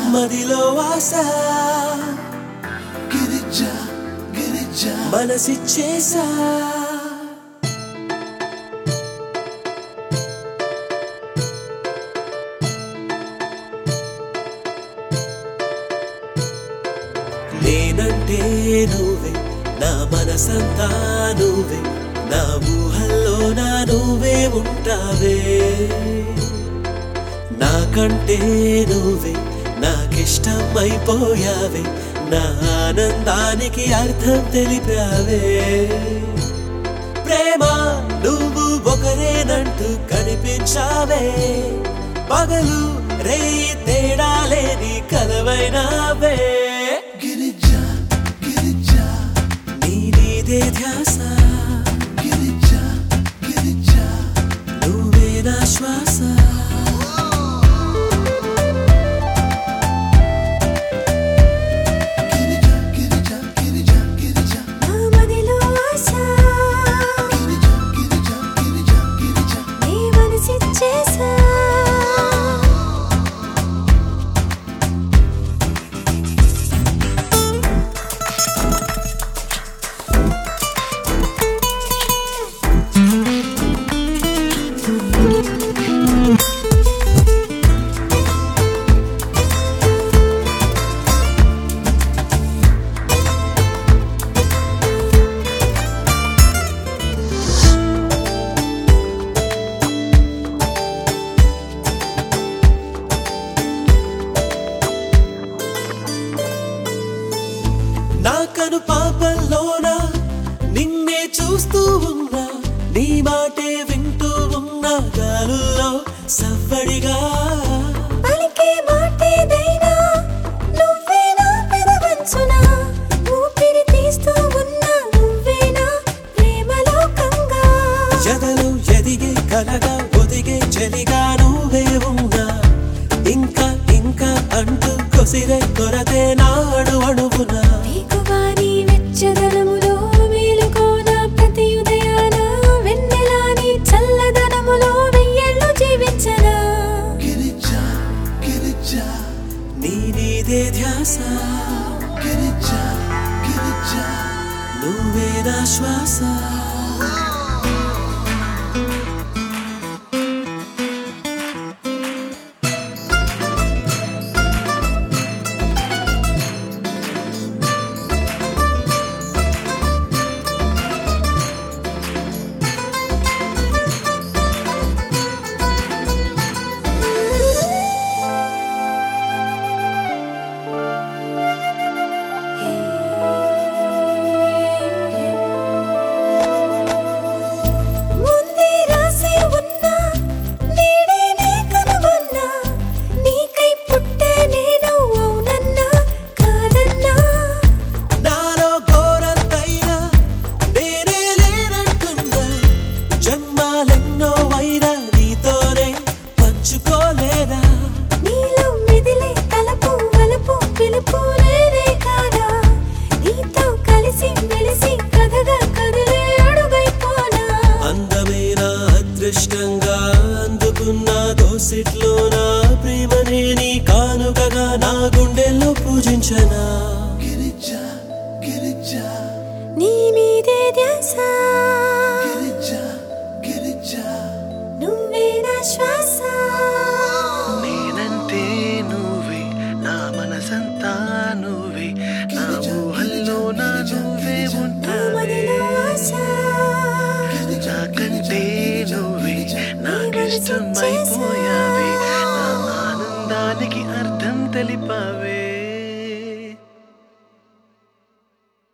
మదిలో ఆశ గిరిజా గిరిజా మనసిచ్చేసా నేనంటే నువ్వే నా మనసంతా నువ్వే నా ఊహల్లో నా నువ్వే ఉంటావే నాకంటే నువ్వే నాకిష్టం అయిపోయావే నా ఆనందానికి అర్థం తెలిపావే ప్రేమ నువ్వు ఒకరేనంటూ కనిపించావే పగలు రేయి తేడా లేని కలవైనావే గిరిజా గిరిజా నీదే ధ్యాస గిరిజా గిరిజా నువ్వే నా శ్వాస నాకను పాపంలోనా నిన్నే చూస్తూ ఉన్నా నీ మాటే వింటూ ఉన్నా గాలుల్లో సవ్వడిగా పలికే మాటేదైనా నువ్వే నా పెదవంచునా ఊపిరి తీస్తూ ఉన్నా నువ్వే నా ప్రేమలోకంగా ఎదలు ఎదిగే కలగా ఒదిగే చలిగా నువ్వే ఉన్నా ఇంకా ఇంకా అంటూ కొసిరే కొరతే నాడు అణువునా వేకువాని వెచ్చదనములో మేలుకోన ప్రతి ఉదయాన వెన్నెలాని చల్లదనములో వెయ్యేళ్ళు జీవించనా గిరిజా గిరిజా నీదే ధ్యాస గిరిజా గిరిజా నువ్వే నా శ్వాస ముందే రాసి ఉన్నా నేడే నే కనుగొన్నా నీకై పుట్టే నేను అవునన్నా కాదన్నా నాలో ఘోరంతైనా నేనే లేనంటున్నా జన్మాలెన్నో అయినా నీతోనే పంచుకోలేదా నీలో మెదిలే తలపు వలపు పిలుపు నేనే కాదా నీతో కలిసి మెలిసి కథగా కదిలే అడుగైపోనా అందమైన అదృష్టంగా అందుకున్న దోసిట్లో నా ప్రేమనే నీ కానుకగా నా గుండెల్లో పూజించనా గిరిజా గిరిజా నీ మీదే ధ్యాస గిరిజా గిరిజా నువ్వే నా శ్వాస నేనంటే నువ్వే నా మనసంతా నువ్వే నా ఊహల్లో నా నువ్వే ఉంటావే మదిలో ఆశ నాకంటే నువ్వే నాకిష్టం అయిపోయావే నా ఆనందానికి అర్థం తెలిపావే